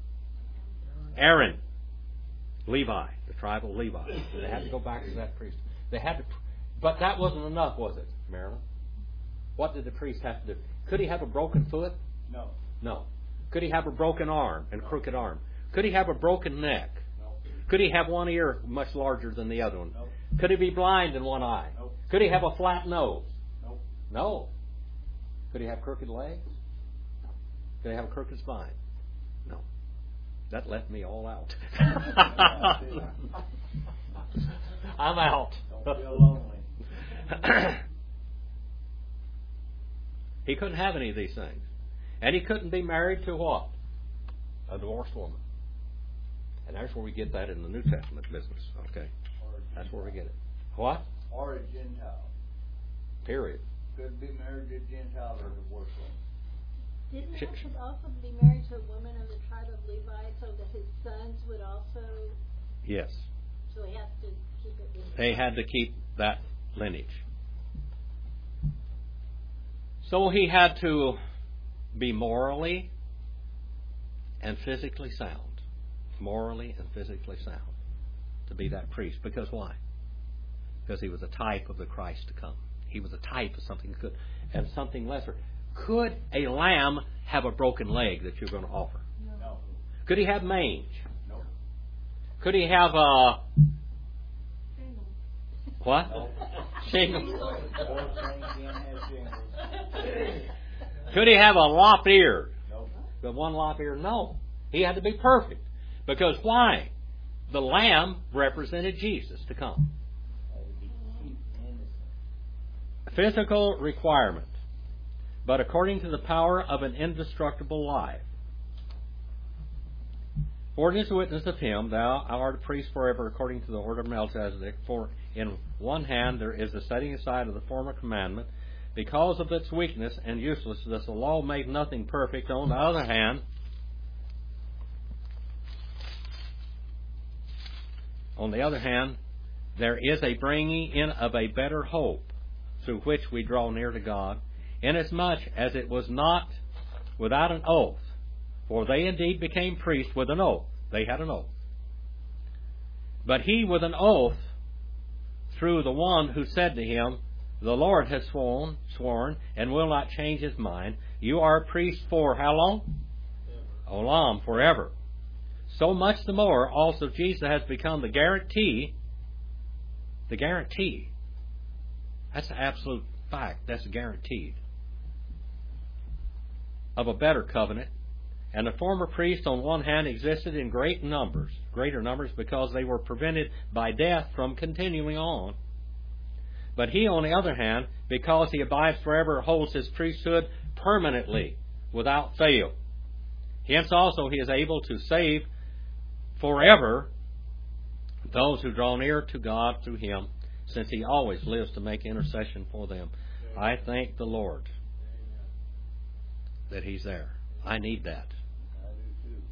Aaron. Levi, the tribe of Levi. They had to go back to that priest. They had to, but that wasn't enough, was it, Marilyn? What did the priest have to do? Could he have a broken foot? No. No. Could he have a broken arm and crooked arm? Could he have a broken neck? No. Could he have one ear much larger than the other one? No. Could he be blind in one eye? No. Could he have a flat nose? No. No. Could he have crooked legs? Could he have a crooked spine? No. That left me all out. I'm out. Don't feel lonely. He couldn't have any of these things. And he couldn't be married to what? A divorced woman. And that's where we get that in the New Testament business. Okay? That's where we get it. What? Or a Gentile. Period. Could be married to a Gentile or a divorced woman. Didn't he have to also be married to a woman of the tribe of Levi so that his sons would also, Yes. so he has to keep it in. They had to keep that lineage. So he had to be morally and physically sound. Morally and physically sound. To be that priest. Because why? Because he was a type of the Christ to come. He was a type of something good and something lesser. Could a lamb have a broken leg that you're going to offer? No. Could he have mange? No. Could he have a... What? No. Shingles. Divorced man can't have shingles. Could he have a lop ear? Nope. The one lop ear? No. He had to be perfect. Because why? The lamb represented Jesus to come. Had to be cheap and innocent. Physical requirement, but according to the power of an indestructible life. For it is a witness of him, thou art a priest forever according to the order of Melchizedek. For in one hand there is the setting aside of the former commandment, because of its weakness and uselessness, the law made nothing perfect. On the other hand, there is a bringing in of a better hope, through which we draw near to God, inasmuch as it was not without an oath. For they indeed became priests with an oath. They had an oath. But he with an oath, through the one who said to him, the Lord has sworn, and will not change his mind. You are a priest for how long? Olam, forever. So much the more, also Jesus has become the guarantee. The guarantee. That's an absolute fact. That's guaranteed. Of a better covenant. And the former priests on one hand existed in greater numbers because they were prevented by death from continuing on. But he, on the other hand, because he abides forever, holds his priesthood permanently, without fail. Hence also he is able to save forever those who draw near to God through him, since he always lives to make intercession for them. I thank the Lord that he's there. I need that. I do too.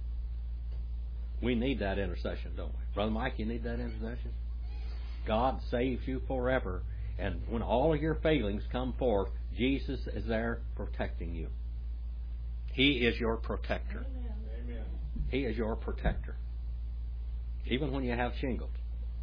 We need that intercession, don't we? Brother Mike, you need that intercession? God saves you forever. And when all of your failings come forth, Jesus is there protecting you. He is your protector. Amen. He is your protector. Even when you have shingles.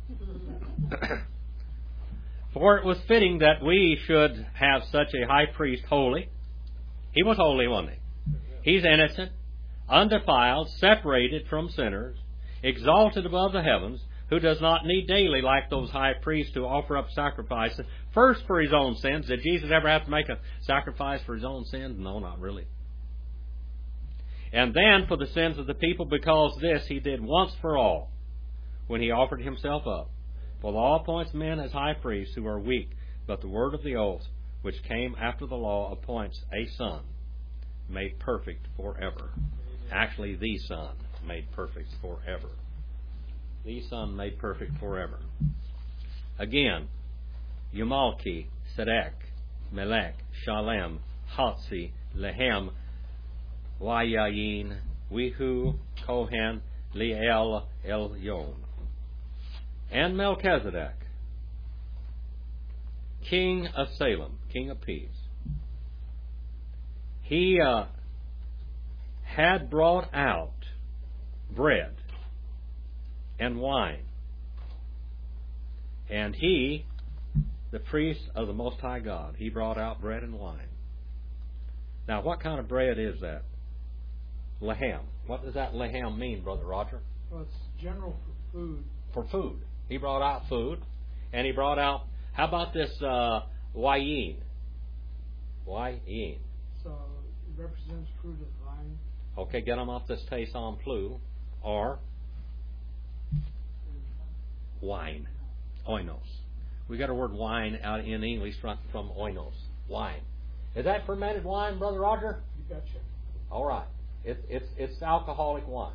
For it was fitting that we should have such a high priest, holy. He was holy, wasn't he? He's innocent, undefiled, separated from sinners, exalted above the heavens, who does not need daily, like those high priests, to offer up sacrifices, first for his own sins. Did Jesus ever have to make a sacrifice for his own sins? No, not really. And then for the sins of the people, because this he did once for all, when he offered himself up. For the law appoints men as high priests who are weak, but the word of the oath, which came after the law, appoints a son made perfect forever. Actually, the Son made perfect forever. The Son made perfect forever. Again, Yumalki, Sedek, Melech, Shalem, Hatzi, Lehem, Wayayin, Wihu, Kohen, Liel, Elyon. And Melchizedek, king of Salem, king of peace. He had brought out bread and wine. And he, the priest of the Most High God, he brought out bread and wine. Now, what kind of bread is that? Lehem. What does that lehem mean, Brother Roger? Well, it's general for food. For food. He brought out food. And he brought out, how about this wayin? Wayin. So it represents fruit of the vine. Okay, get them off this Taysom Plu. Or wine. Oinos. We got a word wine out in English from oinos. Wine. Is that fermented wine, Brother Roger? You betcha. All right. It's alcoholic wine.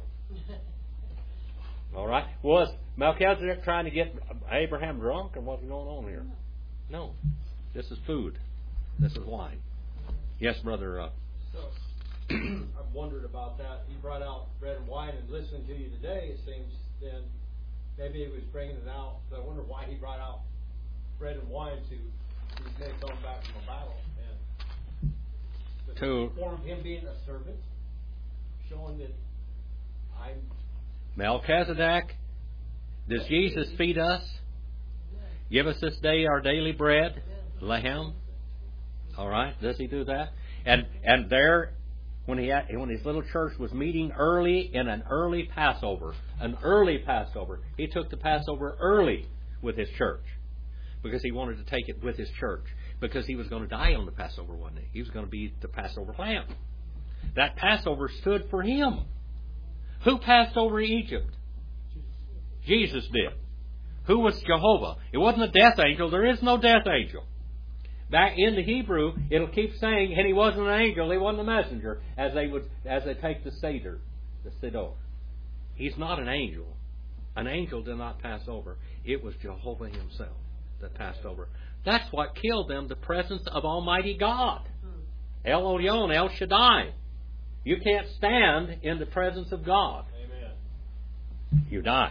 All right. Was Melchizedek trying to get Abraham drunk, or what's going on here? No. This is food. This is wine. Yes, Brother. So, I've wondered about that. He brought out bread and wine, and listening to you today, it seems then maybe he was bringing it out. But I wonder why he brought out bread and wine to these men coming back from a battle. And To the form of him being a servant, showing that I'm. Melchizedek, does Jesus feed us? Give us this day our daily bread, lamb. All right, does he do that? And there, when his little church was meeting early in an early Passover, he took the Passover early with his church because he wanted to take it with his church because he was going to die on the Passover one day. He was going to be the Passover lamb. That Passover stood for him. Who passed over Egypt? Jesus did. Who was Jehovah? It wasn't a death angel. There is no death angel. Back in the Hebrew, it'll keep saying, and he wasn't an angel, he wasn't a messenger, as they take the Seder, the Siddur. He's not an angel. An angel did not pass over. It was Jehovah himself that passed over. That's what killed them, the presence of Almighty God. El Elyon, El Shaddai. You can't stand in the presence of God. Amen. You die.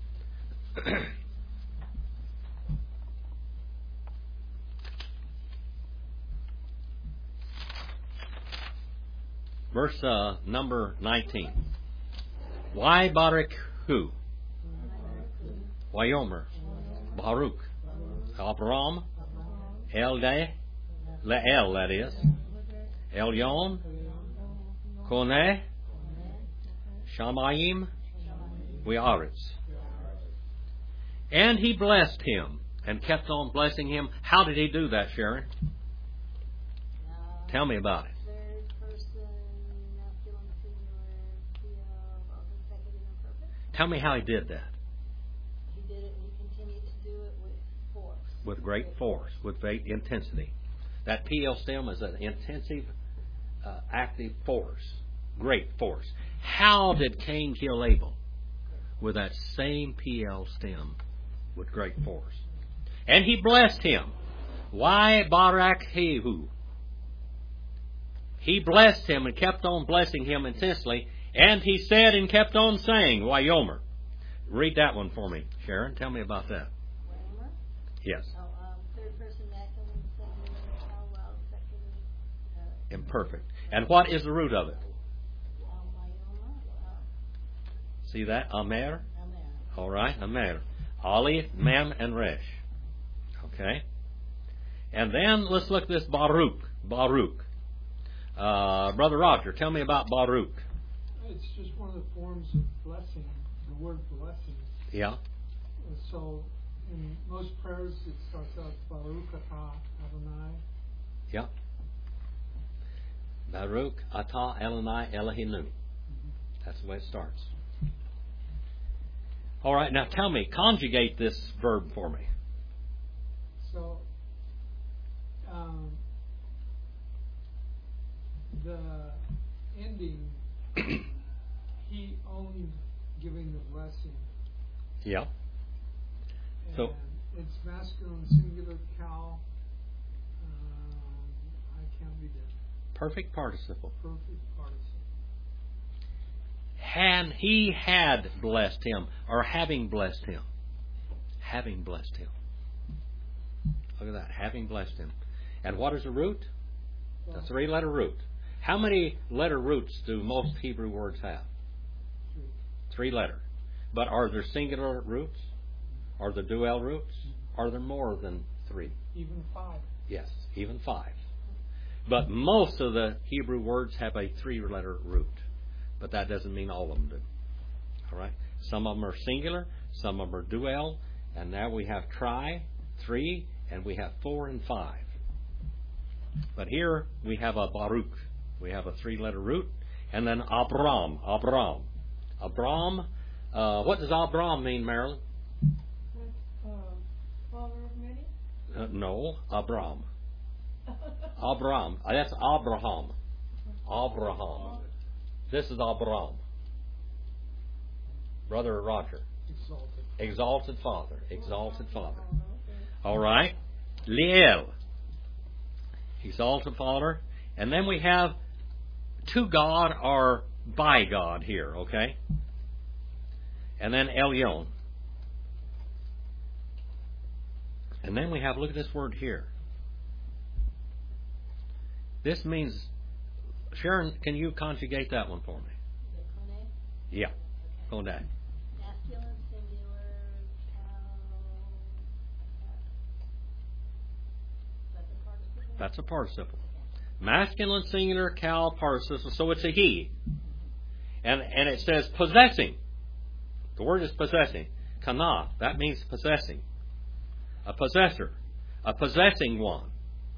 Verse number 19. Why Barak Hu? Wayomer. Baruch. Abram. Elde. Leel, that is. Elyon. Koneh. Shamayim. We'aretz. And he blessed him and kept on blessing him. How did he do that, Sharon? Tell me about it. Third person, masculine, singular, second, imperfect. Tell me how he did that. He did it, and he continued to do it with force. With great force, with great intensity. That PL stem is an intensive, active force. Great force. How did Cain kill Abel? With that same PL stem, with great force. And he blessed him. Why Barak Hu? He blessed him and kept on blessing him intensely. And he said and kept on saying, Wayomer. Read that one for me, Sharon. Tell me about that. Wayomer? Yes. Third person, masculine, singular, well, second, Imperfect. And what is the root of it? See that? Amer? All right, Amer. Aleph, Mem, and Resh. Okay. And then let's look at this Baruch. Baruch. Brother Roger, tell me about Baruch. It's just one of the forms of blessing, the word blessing. Yeah. So in most prayers it starts out Baruch Atah Adonai. Yeah. Baruch Atah Adonai Eloheinu. That's the way it starts. All right, now tell me, conjugate this verb for me. So, the ending, he owned giving the blessing. Yeah. And So it's masculine, singular, cow. I can't read it. perfect participle. Perfect participle. And he had blessed him, or having blessed him. Having blessed him. Look at that, having blessed him. And what is the root? A three-letter root. How many letter roots do most Hebrew words have? Three letter. But are there singular roots? Are there dual roots? Are there more than three? Even 5. Yes, even 5. But most of the Hebrew words have a three-letter root. But that doesn't mean all of them do. All right? Some of them are singular, some of them are dual, and now we have tri, 3, and we have 4 and 5. But here we have a Baruch. We have a three-letter root, and then Abram. Abram. Abram. What does Abram mean, Marilyn? father of many? No, Abram. Abram. That's Abraham. Abraham. This is Abram. Brother Roger. Exalted. Exalted Father. Exalted Father. All right. Liel. Exalted Father. And then we have to God or by God here, okay? And then Elyon. And then we have, look at this word here. This means, Sharon, can you conjugate that one for me? The Kone, Yeah. Go back. masculine, singular, That's a participle. Masculine, singular, cal, participle. So it's a he. And it says possessing. The word is possessing. Kana. That means possessing. A possessor. A possessing one.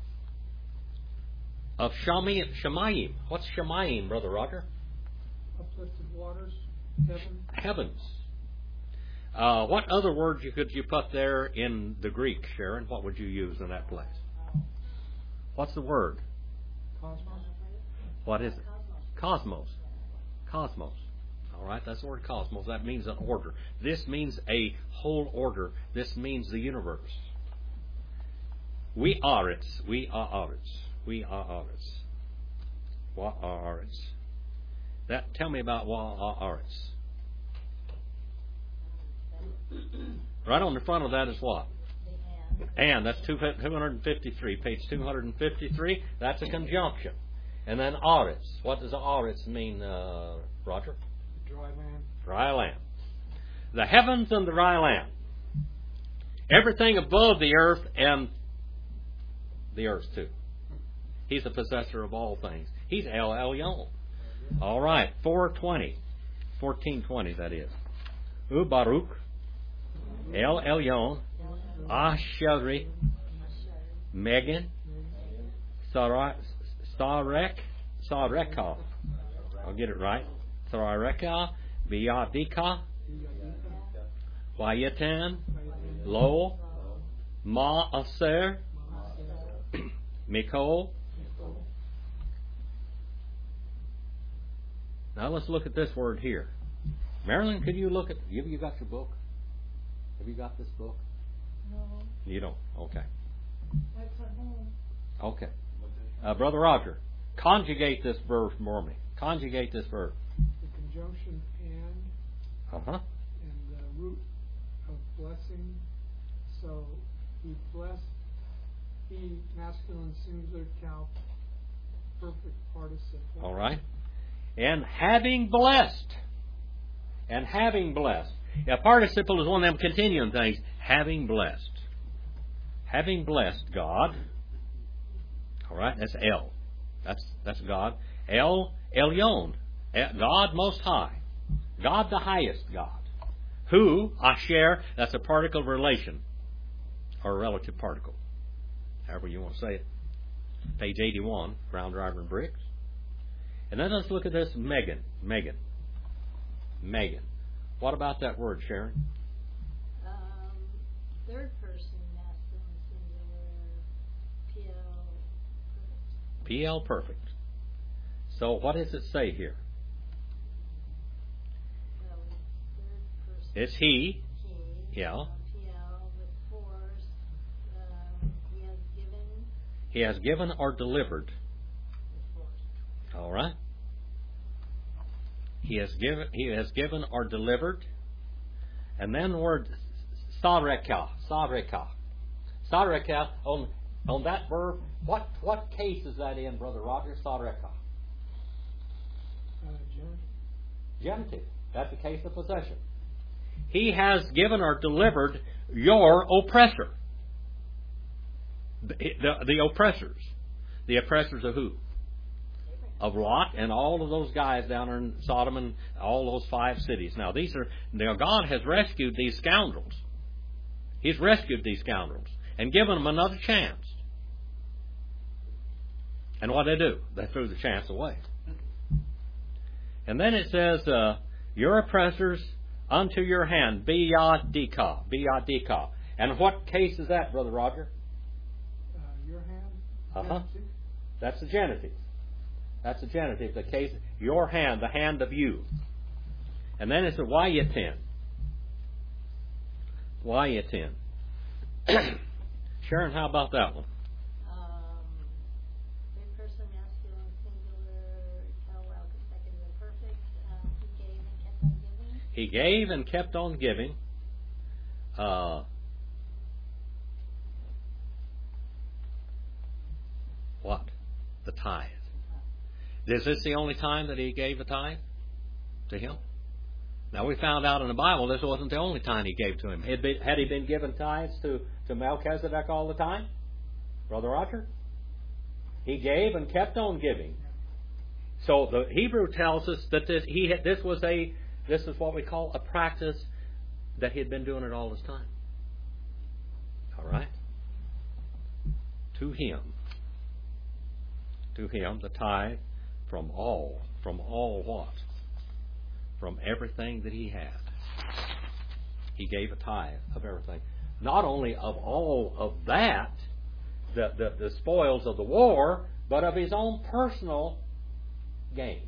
Of Shemayim. What's Shemayim, Brother Roger? Uplifted waters, heaven. Heavens. What other words could you put there in the Greek, Sharon? What would you use in that place? What's the word? Cosmos. What is it? Cosmos. Cosmos. All right, that's the word cosmos. That means an order. This means a whole order. This means the universe. We are it. We are it. We are it. What are it? That tell me about what are it. Right on the front of that is what? And that's 253, page 253. That's a conjunction. And then aretz. What does aretz mean, Roger? Dry land. Dry land. The heavens and the dry land. Everything above the earth and the earth too. He's the possessor of all things. He's El Elyon. All right, 1420 that is. Baruch, El Elyon, Ashari, Megan, Sareka. I'll get it right. Sareka, Biyadika, Wayatan, Lo, Ma'aser, Mikol. Now let's look at this word here. Marilyn, could you look at... Have you got your book? Have you got this book? No, You don't? Okay. that's at home. Okay. Brother Roger, conjugate this verb for me. Conjugate this verb. The conjunction and Uh-huh. and the root of blessing. So he blessed, he masculine singular cal, perfect participle. All right. And having blessed. And having blessed. A participle is one of them continuing things. Having blessed. Having blessed God. All right, that's El. That's God. El Elyon. God Most High. God the highest God. Who, Asher, that's a particle of relation. Or a relative particle. However you want to say it. Page 81, Brown Driver and Briggs. And then let's look at this Megan. What about that word, Sharon? Third person, masculine, singular, PL, PL perfect. So what does it say here? well, third person. It's he. He. Yeah. PL with force. He has given or delivered. with force. All right. He has given or delivered. And then the word sareka. Sareka on that verb, what case is that in, Brother Roger? Sareka. Genitive. That's a case of possession. He has given or delivered your oppressor. The oppressors. The oppressors of who? Of Lot and all of those guys down in Sodom and all those 5 cities. Now God has rescued these scoundrels. He's rescued these scoundrels and given them another chance. And what they do? They threw the chance away. And then it says, your oppressors unto your hand, biyadika. And what case is that, Brother Roger? Your hand. Uh-huh. That's the genitive. That's the genitive. The case, your hand, the hand of you. And then it's a why you attend. Why you attend. Sharon, how about that one? Third person, masculine, singular, parallel, consecutive, and perfect. He gave and kept on giving. He gave and kept on giving. What? The tithe. Is this the only time that he gave a tithe to him? Now we found out in the Bible this wasn't the only time he gave to him. Had he been giving tithes to Melchizedek all the time? Brother Roger? He gave and kept on giving. So the Hebrew tells us that this is what we call a practice that he had been doing it all this time. All right? To him, the tithe from all what? From everything that he had. He gave a tithe of everything. Not only of all of that, the spoils of the war, but of his own personal gain.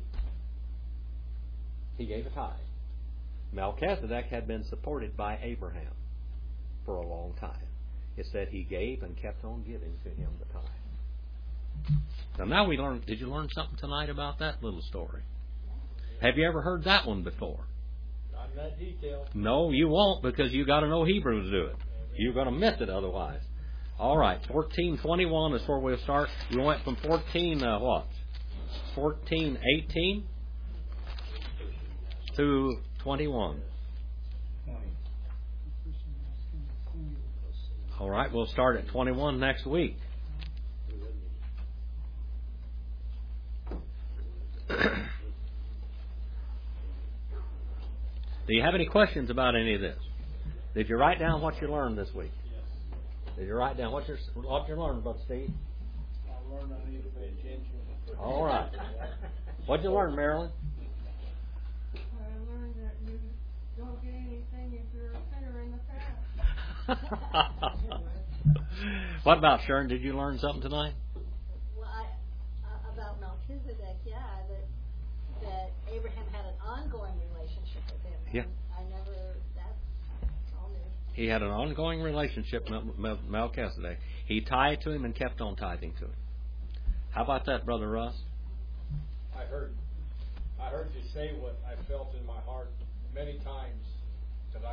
He gave a tithe. Melchizedek had been supported by Abraham for a long time. It said he gave and kept on giving to him the tithe. Now we learned. Did you learn something tonight about that little story? Have you ever heard that one before? Not in that detail. No, you won't, because you got to know Hebrew to do it. You're going to miss it otherwise. All right, 14:21 is where we'll start. We went from 14:18 to 21. All right, we'll start at 21 next week. Do you have any questions about any of this? Did you write down what you learned this week? Yes. Did you write down what you learned, Brother Steve? I learned I need to pay attention. All right. What'd you learn, Marilyn? I learned that you don't get anything if you're a sinner in the past. What about Sharon? Did you learn something tonight? Well, about Melchizedek, that Abraham had an ongoing relationship with him. Yeah. That's all new. He had an ongoing relationship with Melchizedek. He tithed to him and kept on tithing to him. How about that, Brother Russ? I heard you say what I felt in my heart many times, because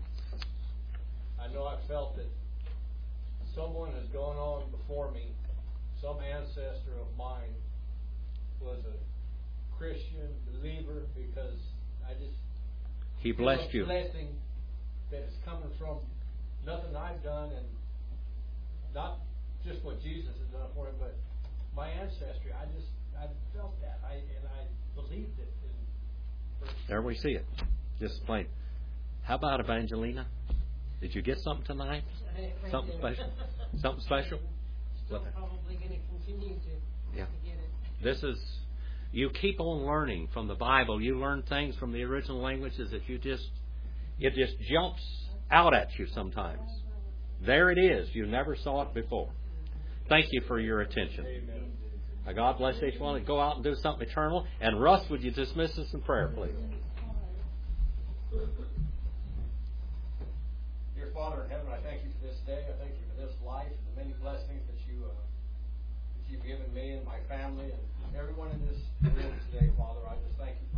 I know I felt that someone has gone on before me, some ancestor of mine was a Christian believer, because He blessed you. Blessing that is coming from nothing I've done, and not just what Jesus has done for him, but my ancestry. I felt that, and I believed it. There we see it. Just plain. How about Evangelina? Did you get something tonight? Something special? Something special? Still probably going to continue to Yeah. get it. This is, you keep on learning from the Bible. You learn things from the original languages that it just jumps out at you sometimes. There it is. You never saw it before. Thank you for your attention. God bless each one. Go out and do something eternal. And Russ, would you dismiss us in prayer, please? Dear Father in heaven, I thank you for this day. I thank you for this life and the many blessings that you've given me and my family and everyone in this room today, Father. I just thank you